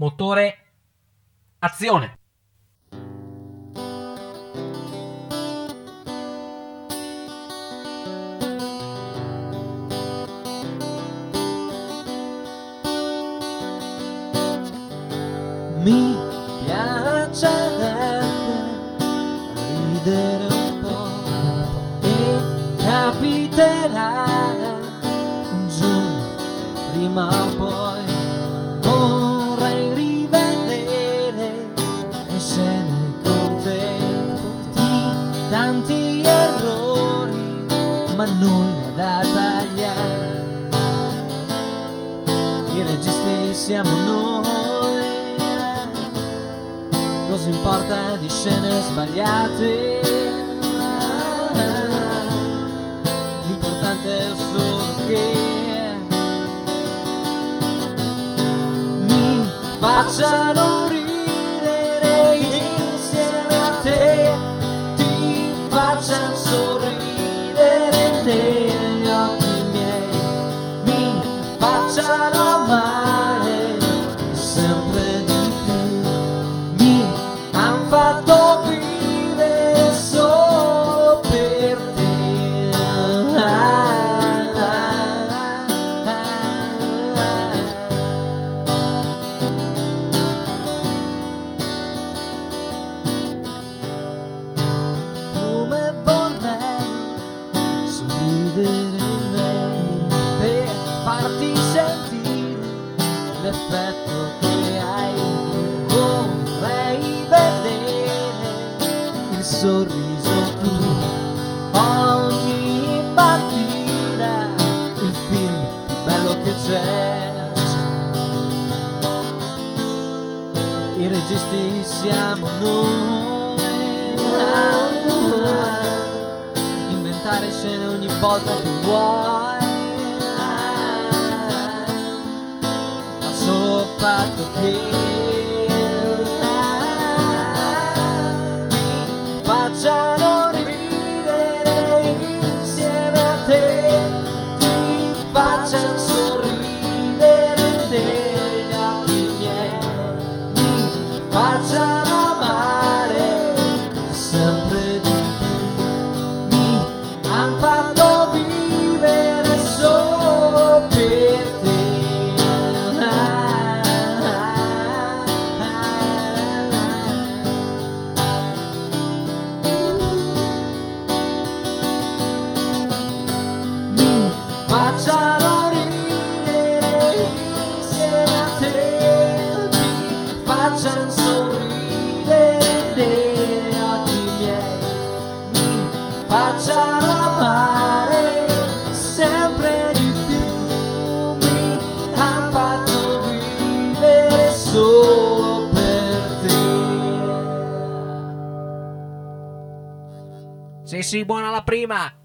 Motore, azione! Mi piacerebbe ridere un po' e capiterà un giorno prima o poi. Vorrei rivedere le scene con te, di tanti errori, ma nulla da tagliare. I registi siamo noi, cosa importa di scene sbagliate? L'importante è solo che mi facciano ridere insieme a te, ti facciano sorridere negli occhi miei, mi facciano amare sempre di più, mi han fatto vivere solo per te. Come vorrei sorridere in lei per farti sentire l'effetto che hai. Vorrei vedere il sorriso tuo ogni mattina, il film più bello che c'è. I registi siamo noi, inventare scene ogni volta che vuoi, ma solo fatto che mi facciano ridere insieme a te, ti facciano sorridere negli occhi miei, mi facciano amare sempre di più, mi han fatto vivere solo per te. Mi facciano ridere insieme a te, ti facciano sorridere negli occhi miei, mi facciano amare sempre di più, mi han fatto vivere solo per te. Sì, buona la prima!